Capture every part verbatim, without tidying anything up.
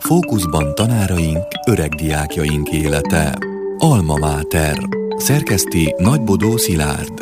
Fókuszban tanáraink, öregdiákjaink élete. Alma Mater. Szerkeszti Nagybodó Szilárd.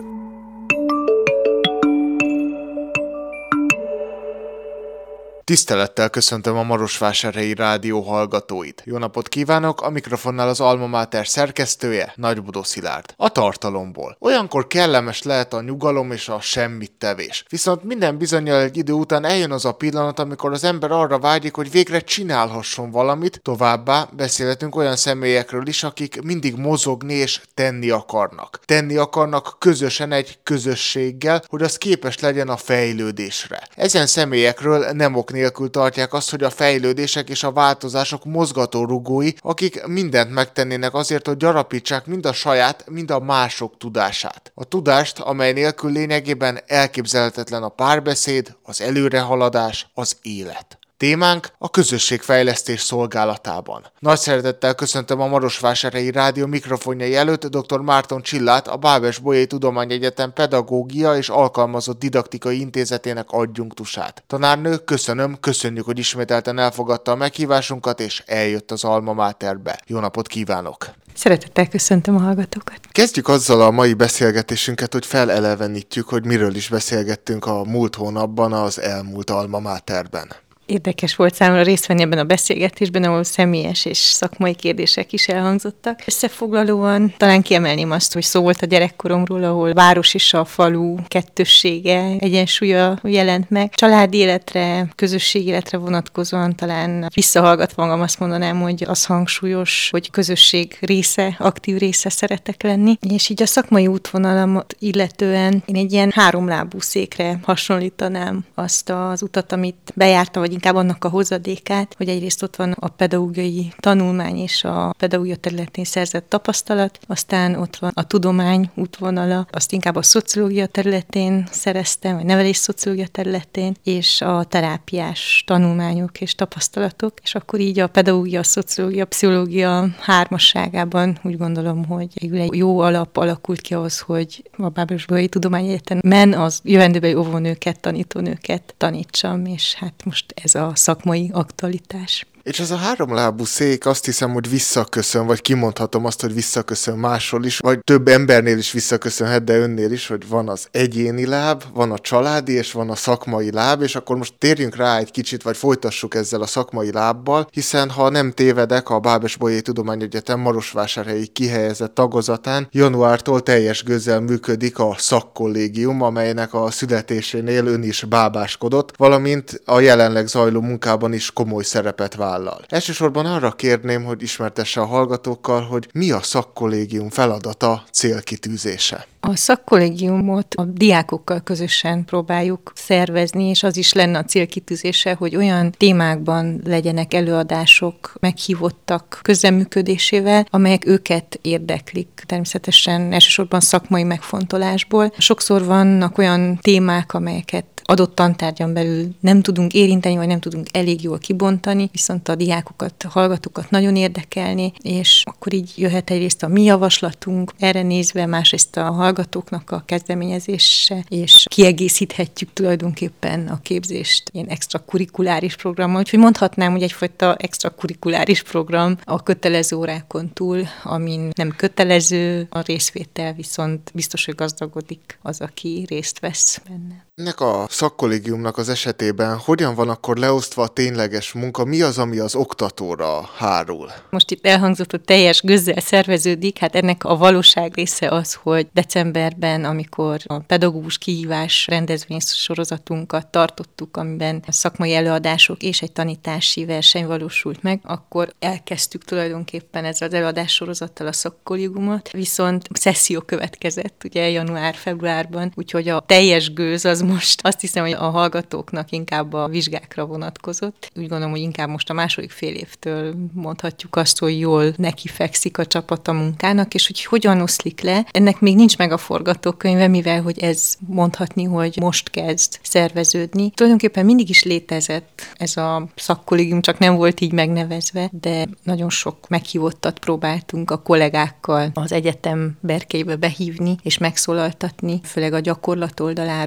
Tisztelettel köszöntöm a Marosvásárhelyi Rádió hallgatóit. Jó napot kívánok, a mikrofonnál az Alma Mater szerkesztője, Nagybodó Szilárd. A tartalomból. Olyankor kellemes lehet a nyugalom és a semmittevés. Viszont minden bizonnyal egy idő után eljön az a pillanat, amikor az ember arra vágyik, hogy végre csinálhasson valamit. Továbbá beszélhetünk olyan személyekről is, akik mindig mozogni és tenni akarnak. Tenni akarnak közösen egy közösséggel, hogy az képes legyen a fejlődésre. Ezen személyekről nem ok nélkül tartják azt, hogy a fejlődések és a változások mozgatórugói, akik mindent megtennének azért, hogy gyarapítsák mind a saját, mind a mások tudását. A tudást, amely nélkül lényegében elképzelhetetlen a párbeszéd, az előrehaladás, az élet. Témánk a közösségfejlesztés szolgálatában. Nagy szeretettel köszöntöm a Marosvásárhelyi Rádió mikrofonjai előtt dr. Márton Csillát, a Bábes-Bolyai Tudományegyetem Pedagógia és Alkalmazott Didaktikai Intézetének adjunktusát. Tanárnő, köszönöm, köszönjük, hogy ismételten elfogadta a meghívásunkat, és eljött az Alma Materbe. Jó napot kívánok! Szeretettel köszöntöm a hallgatókat. Kezdjük azzal a mai beszélgetésünket, hogy felelevenítjük, hogy miről is beszélgettünk a múlt hónapban az elmúlt Alma Materben. Érdekes volt számomra részt venni ebben a beszélgetésben, ahol személyes és szakmai kérdések is elhangzottak. Összefoglalóan talán kiemelném azt, hogy szó volt a gyerekkoromról, ahol város és a falu kettőssége, egyensúlya jelent meg. Családi életre, közösségi életre vonatkozóan talán visszahallgatva magam azt mondanám, hogy az hangsúlyos, hogy közösség része, aktív része szeretek lenni. És így a szakmai útvonalamat illetően én egy ilyen háromlábú székre hasonlítanám azt az utat, amit bejártam, vagy inkább annak a hozadékát, hogy egyrészt ott van a pedagógiai tanulmány és a pedagógia területén szerzett tapasztalat, aztán ott van a tudomány útvonala, azt inkább a szociológia területén szereztem, vagy nevelés szociológia területén, és a terápiás tanulmányok és tapasztalatok, és akkor így a pedagógia, a szociológia, a pszichológia hármasságában úgy gondolom, hogy egy jó alap alakult ki ahhoz, hogy a Bábes-Bolyai Tudományegyetemen az jövendőbeli óvónőket, tanítónőket tanítsam, és hát most ez a szakmai aktualitás. És ez a háromlábú szék, azt hiszem, hogy visszaköszön, vagy kimondhatom azt, hogy visszaköszön máshol is, vagy több embernél is visszaköszönhet, de önnél is, hogy van az egyéni láb, van a családi, és van a szakmai láb, és akkor most térjünk rá egy kicsit, vagy folytassuk ezzel a szakmai lábbal, hiszen ha nem tévedek, a Bábes-Bolyai Tudományegyetem Marosvásárhelyi kihelyezett tagozatán januártól teljes gőzzel működik a szakkollégium, amelynek a születésénél ön is bábáskodott, valamint a jelenleg zajló munkában is komoly szerepet vállal. Elsősorban arra kérném, hogy ismertesse a hallgatókkal, hogy mi a szakkollégium feladata, célkitűzése. A szakkollégiumot a diákokkal közösen próbáljuk szervezni, és az is lenne a célkitűzése, hogy olyan témákban legyenek előadások meghívottak közreműködésével, amelyek őket érdeklik. Természetesen elsősorban szakmai megfontolásból. Sokszor vannak olyan témák, amelyeket adott tantárgyon belül nem tudunk érinteni, vagy nem tudunk elég jól kibontani, viszont a diákokat, a hallgatókat nagyon érdekelni, és akkor így jöhet egyrészt a mi javaslatunk erre nézve, másrészt a hallgatóknak a kezdeményezése, és kiegészíthetjük tulajdonképpen a képzést ilyen extrakurikuláris programmal, úgyhogy mondhatnám, hogy egyfajta extrakurikuláris program a kötelező órákon túl, amin nem kötelező a részvétel, viszont biztos, hogy gazdagodik az, aki részt vesz benne. Ennek a szakkollégiumnak az esetében hogyan van akkor leosztva a tényleges munka? Mi az, ami az oktatóra hárul? Most itt elhangzott, hogy teljes gőzzel szerveződik, hát ennek a valóság része az, hogy decemberben, amikor a pedagógus kihívás rendezvénysorozatunkat tartottuk, amiben a szakmai előadások és egy tanítási verseny valósult meg, akkor elkezdtük tulajdonképpen ezzel az előadássorozattal a szakkollégiumot, viszont szesszió következett, ugye január-februárban, úgyhogy a teljes gőz az most azt hiszem, hogy a hallgatóknak inkább a vizsgákra vonatkozott. Úgy gondolom, hogy inkább most a második fél évtől mondhatjuk azt, hogy jól nekifekszik a csapat a munkának, és hogy hogyan oszlik le. Ennek még nincs meg a forgatókönyve, mivel hogy ez mondhatni, hogy most kezd szerveződni. Tulajdonképpen mindig is létezett ez a szakkollégium, csak nem volt így megnevezve, de nagyon sok meghívottat próbáltunk a kollégákkal az egyetem berkeibe behívni és megszólaltatni, főleg a gyakorlat oldaláról több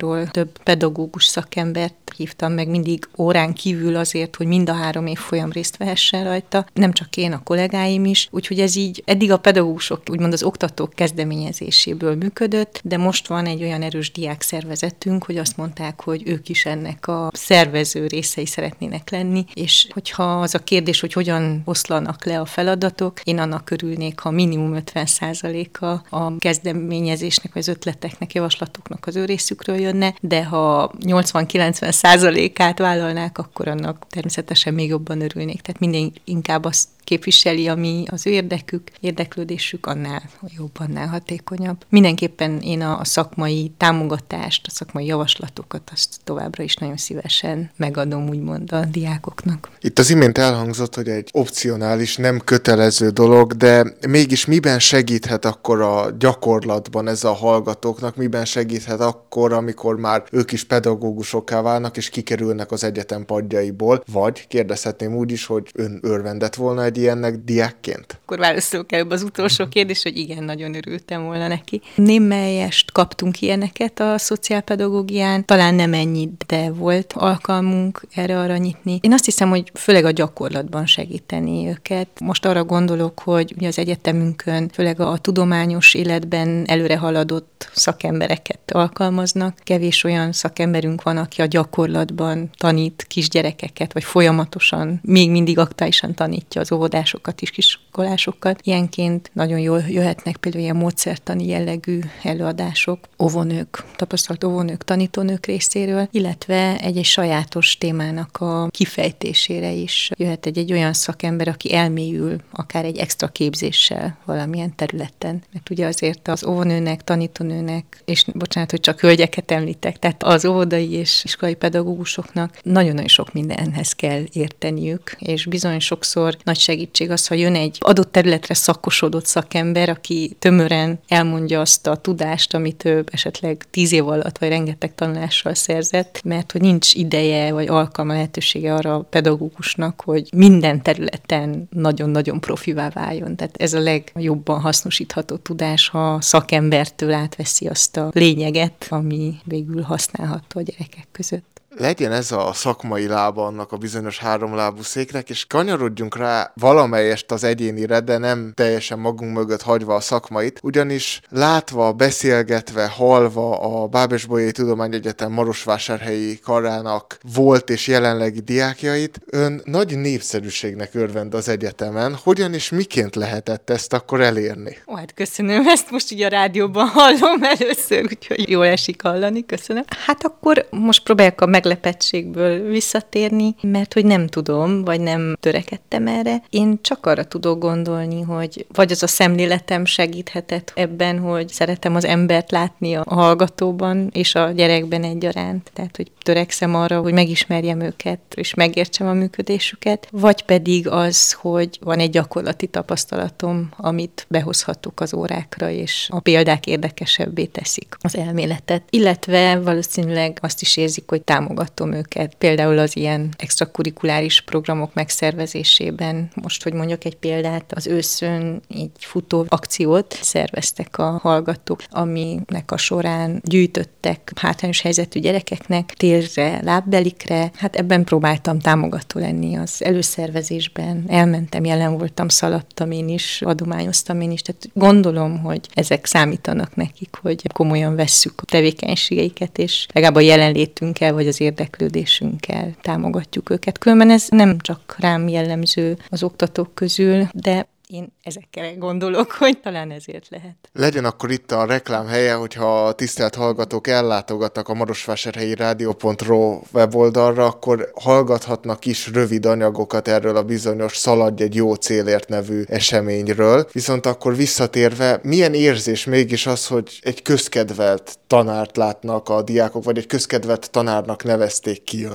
több pedagógus szakembert hívtam meg mindig órán kívül azért, hogy mind a három évfolyam részt vehessen rajta. Nem csak én, a kollégáim is. Úgyhogy ez így eddig a pedagógusok, úgymond az oktatók kezdeményezéséből működött, de most van egy olyan erős diákszervezetünk, hogy azt mondták, hogy ők is ennek a szervező részei szeretnének lenni, és hogyha az a kérdés, hogy hogyan oszlanak le a feladatok, én annak örülnék, ha minimum ötven százaléka a kezdeményezésnek, vagy az ötleteknek, javaslatoknak az ő részükről jönne, de ha nyolcvan-kilencven százalékát vállalnák, akkor annak természetesen még jobban örülnék. Tehát minden inkább azt képviseli, ami az ő érdekük, érdeklődésük, annál jobb, annál hatékonyabb. Mindenképpen én a szakmai támogatást, a szakmai javaslatokat azt továbbra is nagyon szívesen megadom, úgymond a diákoknak. Itt az imént elhangzott, hogy egy opcionális, nem kötelező dolog, de mégis miben segíthet akkor a gyakorlatban ez a hallgatóknak, miben segíthet akkor, amikor már ők is pedagógusokká válnak, és kikerülnek az egyetem padjaiból, vagy kérdezhetném úgy is, hogy ön örvendett volna egy ilyennek diákként? Akkor válaszolok előbb az utolsó kérdés, hogy igen, nagyon örültem volna neki. Némelyest kaptunk ilyeneket a szociálpedagógián, talán nem ennyit, de volt alkalmunk erre-arra nyitni. Én azt hiszem, hogy főleg a gyakorlatban segíteni őket. Most arra gondolok, hogy ugye az egyetemünkön főleg a tudományos életben előre haladott szakembereket alkalmaznak. Kevés olyan szakemberünk van, aki a gyakorlatban tanít kisgyerekeket, vagy folyamatosan, még mindig aktuálisan tanítja az óvodásokat és kiskolásokat. Ilyenként nagyon jól jöhetnek például ilyen módszertani jellegű előadások, óvónők, tapasztalt óvónők, tanítónők részéről, illetve egy-egy sajátos témának a kifejtésére is jöhet egy, egy olyan szakember, aki elmélyül akár egy extra képzéssel valamilyen területen. Mert ugye azért az óvónőnek, tanítónőnek, és bocsánat, hogy csak hölgyeket említek, tehát az óvodai és iskolai pedagógusoknak nagyon-nagyon sok mindenhez kell érteniük, és bizony sokszor nagy segítség az, ha jön egy adott területre szakosodott szakember, aki tömören elmondja azt a tudást, amit ő esetleg tíz év alatt, vagy rengeteg tanulással szerzett, mert hogy nincs ideje, vagy alkalma, lehetősége arra a pedagógusnak, hogy minden területen nagyon-nagyon profivá váljon. Tehát ez a legjobban hasznosítható tudás, ha szakembertől átveszi azt a lényeget, ami végül használható a gyerekek között. Legyen ez a szakmai lába annak a bizonyos háromlábú széknek, és kanyarodjunk rá valamelyest az egyénire, de nem teljesen magunk mögött hagyva a szakmait, ugyanis látva, beszélgetve, hallva a Bábes-Bolyai Tudományegyetem Marosvásárhelyi karának volt és jelenlegi diákjait, ön nagy népszerűségnek örvend az egyetemen. Hogyan és miként lehetett ezt akkor elérni? Ó, hát köszönöm, ezt most így a rádióban hallom először, úgyhogy jól esik hallani, köszönöm. Hát akkor most próbáljuk a meglepettségből visszatérni, mert hogy nem tudom, vagy nem törekedtem erre. Én csak arra tudok gondolni, hogy vagy az a szemléletem segíthetett ebben, hogy szeretem az embert látni a hallgatóban és a gyerekben egyaránt. Tehát, hogy törekszem arra, hogy megismerjem őket, és megértsem a működésüket, vagy pedig az, hogy van egy gyakorlati tapasztalatom, amit behozhatok az órákra, és a példák érdekesebbé teszik az elméletet. Illetve valószínűleg azt is érzik, hogy támogatom őket. Például az ilyen extrakurikuláris programok megszervezésében, most, hogy mondjak egy példát, az őszön egy futó akciót szerveztek a hallgatók, aminek a során gyűjtöttek hátrányos helyzetű gyerekeknek térre, lábbelikre. Hát ebben próbáltam támogató lenni az előszervezésben. Elmentem, jelen voltam, szaladtam én is, adományoztam én is. Tehát gondolom, hogy ezek számítanak nekik, hogy komolyan vesszük a tevékenységeiket, és legalább a jelenlétünkkel, vagy az érdeklődésünkkel támogatjuk őket. Különben ez nem csak rám jellemző az oktatók közül, de én ezekkel gondolok, hogy talán ezért lehet. Legyen akkor itt a reklám helye, hogyha a tisztelt hallgatók ellátogatnak a marosvásárhelyi rádió pont ro weboldalra, akkor hallgathatnak is rövid anyagokat erről a bizonyos Szaladj egy jó célért nevű eseményről. Viszont akkor visszatérve, milyen érzés mégis az, hogy egy közkedvelt tanárt látnak a diákok, vagy egy közkedvelt tanárnak nevezték ki önt?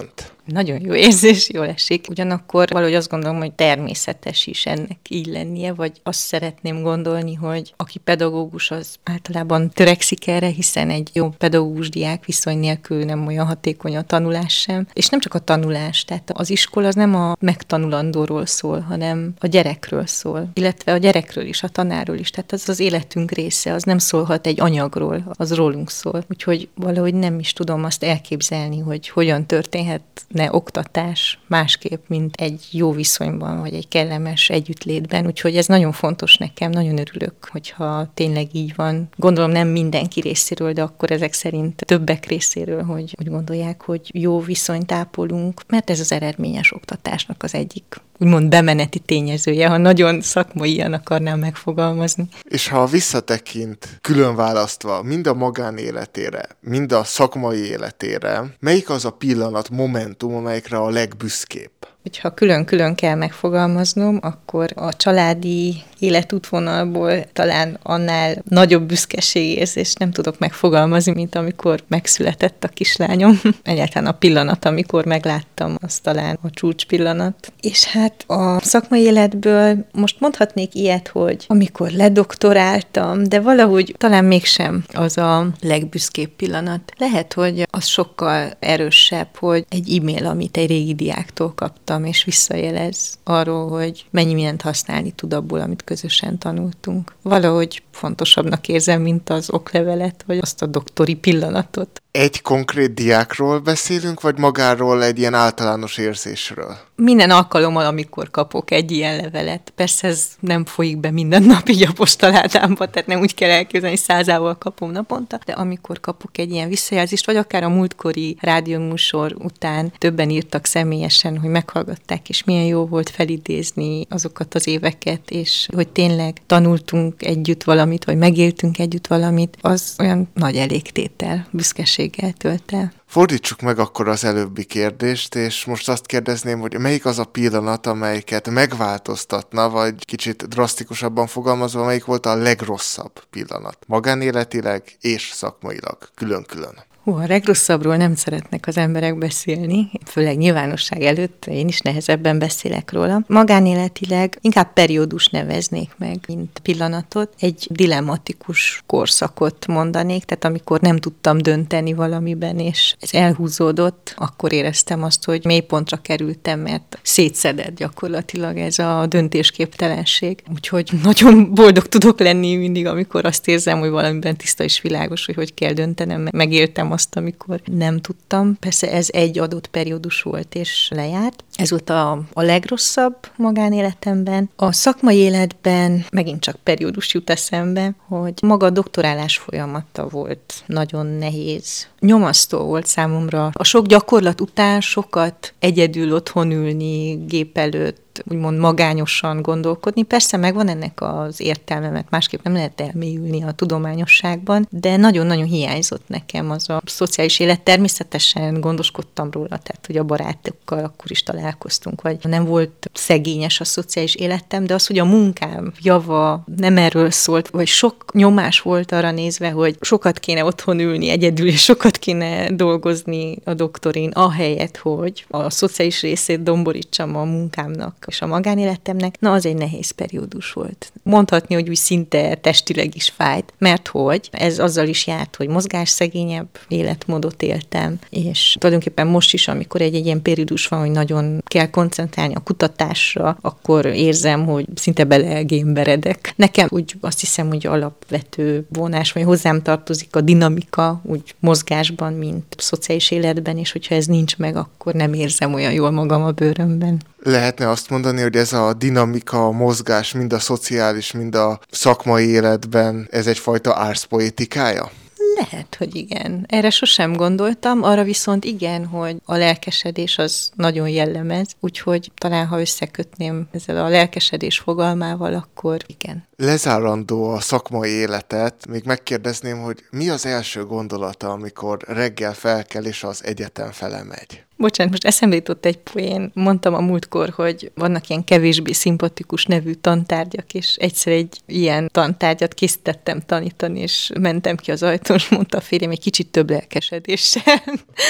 Nagyon jó érzés, jól esik. Ugyanakkor valahogy azt gondolom, hogy természetes is ennek így lennie, vagy azt szeretném gondolni, hogy aki pedagógus, az általában törekszik erre, hiszen egy jó pedagógus-diák viszony nélkül nem olyan hatékony a tanulás sem. És nem csak a tanulás, tehát az iskola az nem a megtanulandóról szól, hanem a gyerekről szól, illetve a gyerekről is, a tanárról is. Tehát az az életünk része, az nem szólhat egy anyagról, az rólunk szól. Úgyhogy valahogy nem is tudom azt elképzelni, hogy hogyan történhetne oktatás másképp, mint egy jó viszonyban, vagy egy kellemes együttlétben. Úgyhogy ez nagyon fontos nekem, nagyon örülök, hogyha tényleg így van. Gondolom nem mindenki részéről, de akkor ezek szerint többek részéről, hogy úgy gondolják, hogy jó viszonyt ápolunk, mert ez az eredményes oktatásnak az egyik úgymond bemeneti tényezője, ha nagyon szakmaian akarnám megfogalmazni. És ha visszatekint, külön választva, mind a magánéletére, mind a szakmai életére, melyik az a pillanat, momentum, amelyikre a legbüszkébb? Hogyha külön-külön kell megfogalmaznom, akkor a családi életútvonalból talán annál nagyobb büszkeségérzést nem tudok megfogalmazni, mint amikor megszületett a kislányom. Egyáltalán a pillanat, amikor megláttam, az talán a csúcs pillanat. És hát a szakmai életből most mondhatnék ilyet, hogy amikor ledoktoráltam, de valahogy talán mégsem az a legbüszkébb pillanat. Lehet, hogy az sokkal erősebb, hogy egy e-mail, amit egy régi diáktól kaptam, és visszajelez arról, hogy mennyi mindent használni tud abból, amit közösen tanultunk. Valahogy fontosabbnak érzem, mint az oklevelet, vagy azt a doktori pillanatot. Egy konkrét diákról beszélünk, vagy magáról egy ilyen általános érzésről? Minden alkalommal, amikor kapok egy ilyen levelet. Persze ez nem folyik be minden nap így a postaládámba, tehát nem úgy kell elképzelni, hogy százával kapom naponta, de amikor kapok egy ilyen visszajelzést, vagy akár a múltkori rádióműsor után többen írtak személyesen, hogy meghallgatták, és milyen jó volt felidézni azokat az éveket, és hogy tényleg tanultunk együtt valamit, vagy megéltünk együtt valamit, az olyan nagy elégtétel, büszkeséggel tölt el. Fordítsuk meg akkor az előbbi kérdést, és most azt kérdezném, hogy melyik az a pillanat, amelyiket megváltoztatna, vagy kicsit drasztikusabban fogalmazva, melyik volt a legrosszabb pillanat? Magánéletileg és szakmailag, külön-külön. Hú, a legrosszabbról nem szeretnek az emberek beszélni, főleg nyilvánosság előtt, én is nehezebben beszélek róla. Magánéletileg inkább periódus neveznék meg, mint pillanatot. Egy dilematikus korszakot mondanék, tehát amikor nem tudtam dönteni valamiben, és ez elhúzódott, akkor éreztem azt, hogy mélypontra kerültem, mert szétszedett gyakorlatilag ez a döntésképtelenség. Úgyhogy nagyon boldog tudok lenni mindig, amikor azt érzem, hogy valamiben tiszta és világos, hogy hogy kell döntenem, megéltem azt, amikor nem tudtam. Persze ez egy adott periódus volt, és lejárt. Ez volt a, a legrosszabb magánéletemben. A szakmai életben megint csak periódus jut eszembe, hogy maga a doktorálás folyamata volt nagyon nehéz. Nyomasztó volt számomra. A sok gyakorlat után sokat egyedül otthon ülni, gép előtt, úgymond magányosan gondolkodni. Persze megvan ennek az értelme, mert másképp nem lehet elmélyülni a tudományosságban, de nagyon-nagyon hiányzott nekem az a szociális élet. Természetesen gondoskodtam róla, tehát hogy a barátokkal akkor is találkoztunk, vagy nem volt szegényes a szociális életem, de az, hogy a munkám java nem erről szólt, vagy sok nyomás volt arra nézve, hogy sokat kéne otthon ülni egyedül, és sokat kéne dolgozni a doktorin, ahelyett, hogy a szociális részét domborítsam a munkámnak és a magánéletemnek, na az egy nehéz periódus volt. Mondhatni, hogy úgy szinte testileg is fájt, mert hogy ez azzal is járt, hogy mozgásszegényebb életmódot éltem, és tulajdonképpen most is, amikor egy, egy ilyen periódus van, hogy nagyon kell koncentrálni a kutatásra, akkor érzem, hogy szinte belegémberedek. Nekem úgy azt hiszem, hogy alapvető vonás, vagy hozzám tartozik a dinamika, úgy mozgásban, mint szociális életben, és hogyha ez nincs meg, akkor nem érzem olyan jól magam a bőrömben. Lehetne azt mondani, hogy ez a dinamika, a mozgás, mind a szociális, mind a szakmai életben, ez egyfajta árszpoétikája? Lehet, hogy igen. Erre sosem gondoltam, arra viszont igen, hogy a lelkesedés az nagyon jellemez, úgyhogy talán, ha összekötném ezzel a lelkesedés fogalmával, akkor igen. lezárandó a szakmai életet, még megkérdezném, hogy mi az első gondolata, amikor reggel felkel és az egyetem fele megy? Bocsánat, most eszembe jutott egy poén. Mondtam a múltkor, hogy vannak ilyen kevésbé szimpatikus nevű tantárgyak, és egyszer egy ilyen tantárgyat készítettem tanítani, és mentem ki az ajtón, és mondta a férjem egy kicsit több lelkesedéssel.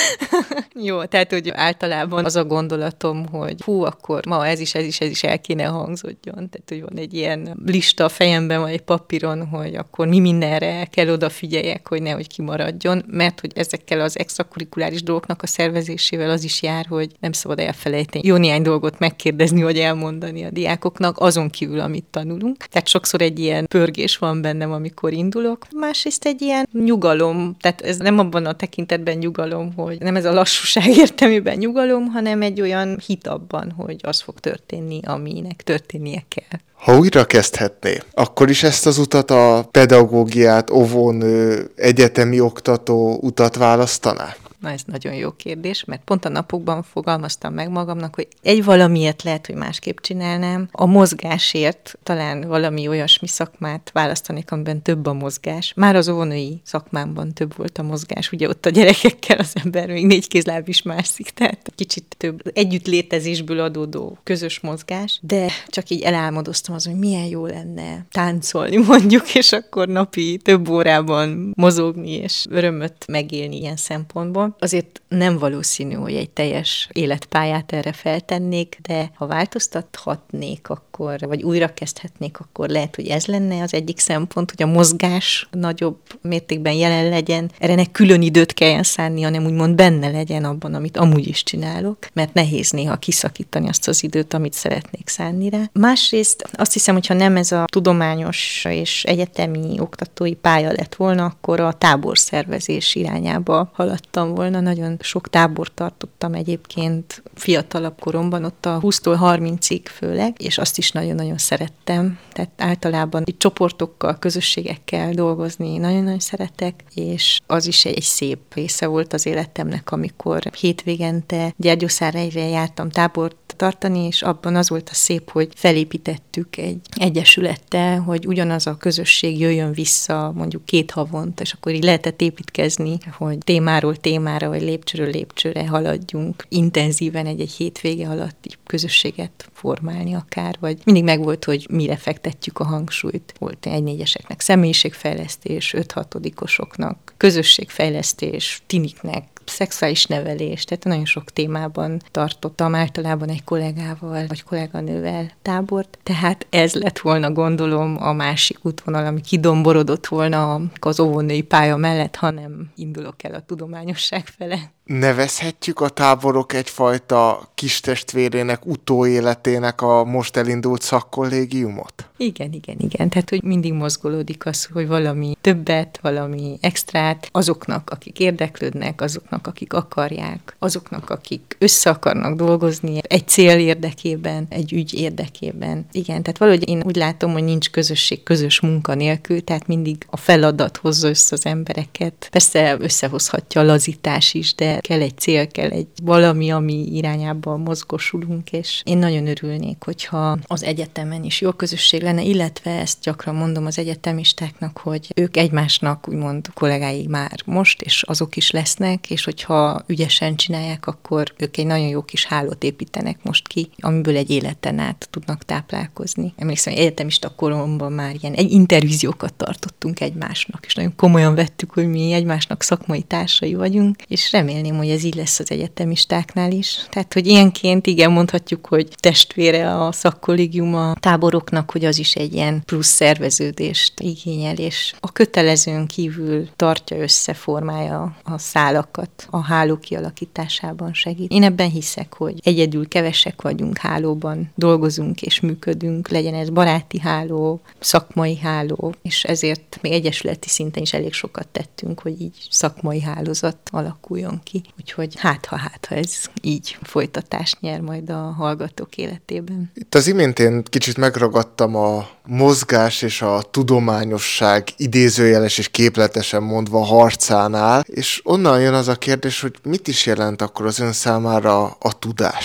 Jó, tehát, hogy általában az a gondolatom, hogy hú, akkor ma ez is, ez is, ez is el kéne hangzódjon. Tehát, hogy van egy ilyen lista a fejemben, vagy egy papíron, hogy akkor mi mindenre el kell odafigyeljek, hogy nehogy kimaradjon, mert hogy ezekkel az extrakurikuláris dolgoknak a szervezésével az is jár, hogy nem szabad elfelejteni jó néhány dolgot megkérdezni, vagy elmondani a diákoknak, azon kívül, amit tanulunk. Tehát sokszor egy ilyen pörgés van bennem, amikor indulok. Másrészt egy ilyen nyugalom, tehát ez nem abban a tekintetben nyugalom, hogy nem ez a lassúság értelmében nyugalom, hanem egy olyan hit abban, hogy az fog történni, aminek történnie kell. Ha újra kezdhetné, akkor is ezt az utat, a pedagógiát, óvónő, egyetemi oktató utat választaná? Na, ez nagyon jó kérdés, mert pont a napokban fogalmaztam meg magamnak, hogy egy valamiért lehet, hogy másképp csinálnám. A mozgásért talán valami olyasmi szakmát választanék, amiben több a mozgás. Már az óvónői szakmámban több volt a mozgás, ugye ott a gyerekekkel az ember még négy kézláb is mászik, tehát kicsit több együttlétezésből adódó közös mozgás, de csak így elálmodoztam az, hogy milyen jó lenne táncolni mondjuk, és akkor napi több órában mozogni, és örömöt megélni ilyen szempontból. Azért nem valószínű, hogy egy teljes életpályát erre feltennék, de ha változtathatnék, akkor, vagy újra kezdhetnék, akkor lehet, hogy ez lenne az egyik szempont, hogy a mozgás nagyobb mértékben jelen legyen. Erre ne külön időt kelljen szánni, hanem úgymond benne legyen abban, amit amúgy is csinálok, mert nehéz néha kiszakítani azt az időt, amit szeretnék szánni rá. Másrészt azt hiszem, hogyha nem ez a tudományos és egyetemi oktatói pálya lett volna, akkor a táborszervezés irányába haladtam volna. Nagyon sok tábort tartottam egyébként fiatalabb koromban, ott a húsztól harmincig főleg, és azt is nagyon-nagyon szerettem. Tehát általában itt csoportokkal, közösségekkel dolgozni nagyon-nagyon szeretek, és az is egy szép része volt az életemnek, amikor hétvégente Gyergyószárhelyre jártam tábort tartani, és abban az volt a szép, hogy felépítettük egy egyesülettel, hogy ugyanaz a közösség jöjjön vissza mondjuk két havonta, és akkor így lehetett építkezni, hogy témáról témára, vagy lépcsőről lépcsőre haladjunk, intenzíven egy-egy hétvége alatt így közösséget formálni akár, vagy mindig megvolt, hogy mire fektetjük a hangsúlyt. Volt egy négyeseknek személyiségfejlesztés, öt-hatodikosoknak közösségfejlesztés, tiniknek szexuális nevelés, tehát nagyon sok témában tartottam általában egy kollégával, vagy kolléganővel tábort, tehát ez lett volna, gondolom, a másik útvonal, ami kidomborodott volna az óvónői pálya mellett, ha nem indulok el a tudományosság fele. Nevezhetjük a táborok egyfajta kistestvérének, utóéletének a most elindult szakkollégiumot? Igen, igen, igen. Tehát, hogy mindig mozgolódik az, hogy valami többet, valami extrát azoknak, akik érdeklődnek, azoknak, akik akarják, azoknak, akik össze akarnak dolgozni egy cél érdekében, egy ügy érdekében. Igen, tehát valahogy én úgy látom, hogy nincs közösség közös munka nélkül, tehát mindig a feladat hozza össze az embereket. Persze összehozhatja a lazítás is, de kell egy cél, kell egy valami, ami irányában mozgosulunk, és én nagyon örülnék, hogyha az egyetemen is jó közösség lenne, illetve ezt gyakran mondom az egyetemistáknak, hogy ők egymásnak úgymond kollégái már most, és azok is lesznek, és hogyha ügyesen csinálják, akkor ők egy nagyon jó kis hálót építenek most ki, amiből egy életen át tudnak táplálkozni. Emlékszem, hogy egyetemista koromban már ilyen egy intervíziókat tartottunk egymásnak, és nagyon komolyan vettük, hogy mi egymásnak szakmai társai vagyunk, és remélném, hogy ez így lesz az egyetemistáknál is. Tehát, hogy ilyenként igen, mondhatjuk, hogy testvére a szakkollégium a táboroknak, hogy az is egy ilyen plusz szerveződést igényel, és a kötelezőn kívül tartja össze, formálja a szálakat, a háló kialakításában segít. Én ebben hiszek, hogy egyedül kevesek vagyunk, hálóban dolgozunk és működünk, legyen ez baráti háló, szakmai háló, és ezért még egyesületi szinten is elég sokat tettünk, hogy így szakmai hálózat alakuljon ki. Úgyhogy hát ha hát ha ez így folytatást nyer majd a hallgatók életében. Itt az imént én kicsit megragadtam a mozgás és a tudományosság idézőjeles és képletesen mondva harcánál, és onnan jön az a kérdés, hogy mit is jelent akkor az ön számára a tudás?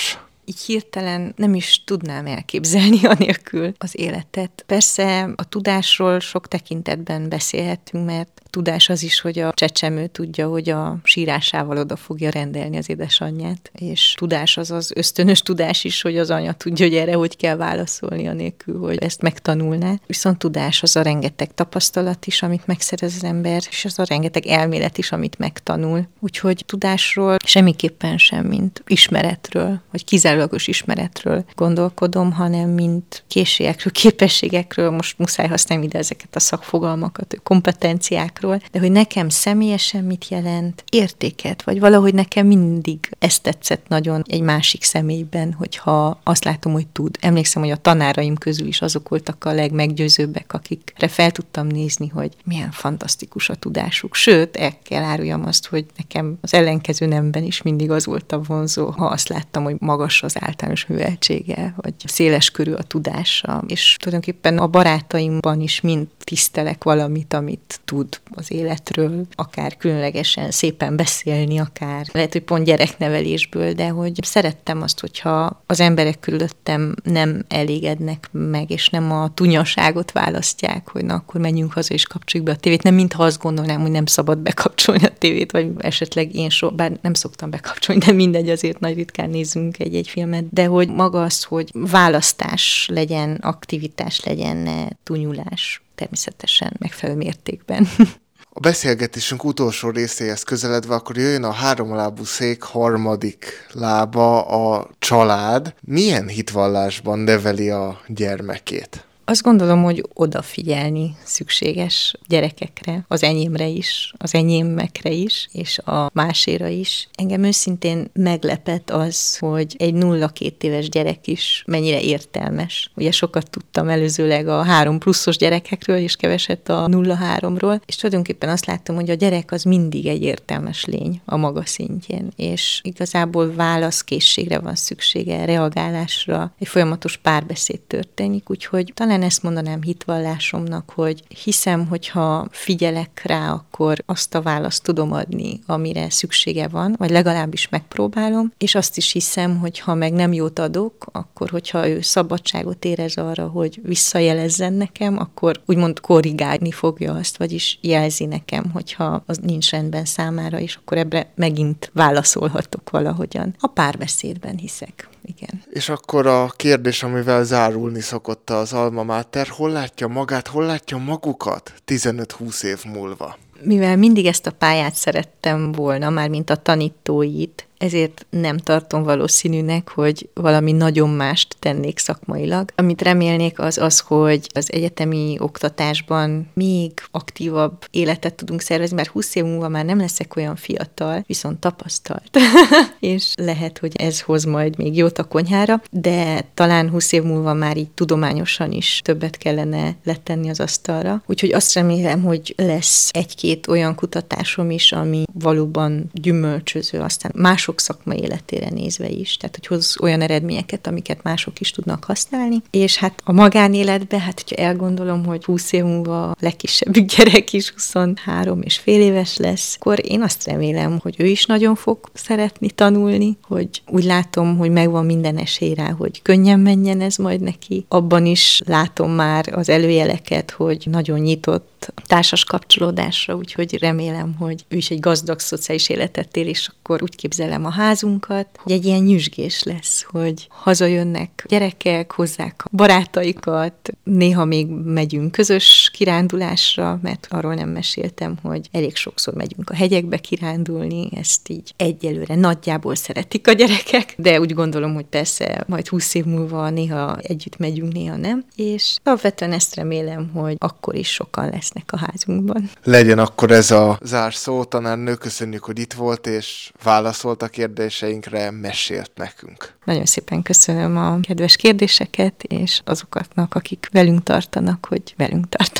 így hirtelen nem is tudnám elképzelni anélkül az életet. Persze a tudásról sok tekintetben beszélhetünk, mert tudás az is, hogy a csecsemő tudja, hogy a sírásával oda fogja rendelni az édesanyját, és tudás az az ösztönös tudás is, hogy az anya tudja, hogy erre hogy kell válaszolni anélkül, hogy ezt megtanulná. Viszont tudás az a rengeteg tapasztalat is, amit megszerez az ember, és az a rengeteg elmélet is, amit megtanul. Úgyhogy tudásról semmiképpen sem, mint ismeretről, vagy kizárólagos ismeretről gondolkodom, hanem mint készségekről, képességekről, most muszáj használni ide ezeket a szakfogalmakat, kompetenciákról, de hogy nekem személyesen mit jelent, értéket, vagy valahogy nekem mindig ezt tetszett nagyon egy másik személyben, hogyha azt látom, hogy tud. Emlékszem, hogy a tanáraim közül is azok voltak a legmeggyőzőbbek, akikre fel tudtam nézni, hogy milyen fantasztikus a tudásuk. Sőt, el kell áruljam azt, hogy nekem az ellenkező nemben is mindig az volt a vonzó, ha azt láttam, hogy magas az általános műveltsége, vagy széles körű a tudása. És tulajdonképpen a barátaimban is mind tisztelek valamit, amit tud az életről, akár különlegesen szépen beszélni, akár lehet, hogy pont gyereknevelésből, de hogy szerettem azt, hogyha az emberek körülöttem nem elégednek meg, és nem a tunyaságot választják, hogy na, akkor menjünk haza és kapcsoljuk be a tévét. Nem mintha azt gondolnám, hogy nem szabad bekapcsolni a tévét, vagy esetleg én so, bár nem szoktam bekapcsolni, de mindegy, azért nagy ritkán nézzünk egy-egy filmet, de hogy maga az, hogy választás legyen, aktivitás legyen, ne tunyulás, természetesen megfelelő mértékben. A beszélgetésünk utolsó részéhez közeledve, akkor jöjjön a háromlábú szék harmadik lába, a család. Milyen hitvallásban neveli a gyermekét? Azt gondolom, hogy odafigyelni szükséges gyerekekre, az enyémre is, az enyémekre is, és a máséra is. Engem őszintén meglepett az, hogy egy nulla-két éves gyerek is mennyire értelmes. Ugye sokat tudtam előzőleg a három pluszos gyerekekről, és keveset a nulla-háromról, és tulajdonképpen azt láttam, hogy a gyerek az mindig egy értelmes lény a maga szintjén, és igazából válaszkészségre van szüksége, reagálásra, egy folyamatos párbeszéd történik, úgyhogy talán ezt mondanám hitvallásomnak, hogy hiszem, hogyha figyelek rá, akkor azt a választ tudom adni, amire szüksége van, vagy legalábbis megpróbálom, és azt is hiszem, hogy ha meg nem jót adok, akkor hogyha ő szabadságot érez arra, hogy visszajelezzen nekem, akkor úgymond korrigálni fogja azt, vagyis jelzi nekem, hogyha az nincs rendben számára, és akkor ebbre megint válaszolhatok valahogyan. A párbeszédben hiszek. Igen. És akkor a kérdés, amivel zárulni szokott az Alma Mater, hol látja magát, hol látja magukat tizenöt-húsz év múlva? Mivel mindig ezt a pályát szerettem volna, már mint a tanítóit, ezért nem tartom valószínűnek, hogy valami nagyon mást tennék szakmailag. Amit remélnék az az, hogy az egyetemi oktatásban még aktívabb életet tudunk szervezni, mert húsz év múlva már nem leszek olyan fiatal, viszont tapasztalt. És lehet, hogy ez hoz majd még jót a konyhára, de talán húsz év múlva már így tudományosan is többet kellene letenni az asztalra. Úgyhogy azt remélem, hogy lesz egy-két olyan kutatásom is, ami valóban gyümölcsöző, aztán mások szakmai életére nézve is, tehát hogy hoz olyan eredményeket, amiket mások is tudnak használni, és hát a magánéletben, hát hogyha elgondolom, hogy húsz év múlva a legkisebbük gyerek is huszonhárom és fél éves lesz, akkor én azt remélem, hogy ő is nagyon fog szeretni tanulni, hogy úgy látom, hogy megvan minden esély rá, hogy könnyen menjen ez majd neki. Abban is látom már az előjeleket, hogy nagyon nyitott társas kapcsolódásra, úgyhogy remélem, hogy ő is egy gazdag szociális életet él, és akkor úgy képzelem a házunkat, hogy egy ilyen nyüzsgés lesz, hogy hazajönnek gyerekek, hozzák a barátaikat, néha még megyünk közös kirándulásra, mert arról nem meséltem, hogy elég sokszor megyünk a hegyekbe kirándulni, ezt így egyelőre nagyjából szeretik a gyerekek, de úgy gondolom, hogy persze majd húsz év múlva néha együtt megyünk, néha nem, és alapvetően ezt remélem, hogy akkor is sokan lesznek a házunkban. Legyen akkor ez a zárszó. Tanárnő, köszönjük, hogy itt volt, és válaszolt a kérdéseinkre, mesélt nekünk. Nagyon szépen köszönöm a kedves kérdéseket, és azokatnak, akik velünk tartanak, hogy velünk tartanak.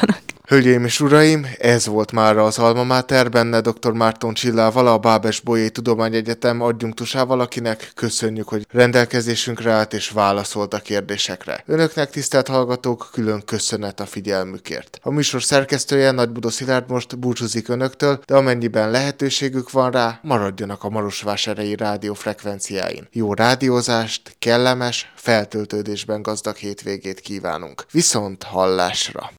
Hölgyeim és uraim, ez volt már az Alma Mater, benne dr. Márton Csillával, a Bábes-Bolyai Tudományegyetem adjunktusával, akinek köszönjük, hogy rendelkezésünkre állt és válaszolt a kérdésekre. Önöknek, tisztelt hallgatók, külön köszönet a figyelmükért. A műsor szerkesztője, Nagybudó Szilárd most búcsúzik önöktől, de amennyiben lehetőségük van rá, maradjanak a marosvásárhelyi rádió frekvenciáin. Jó rádiózást, kellemes, feltöltődésben gazdag hétvégét kívánunk. Viszont hallásra!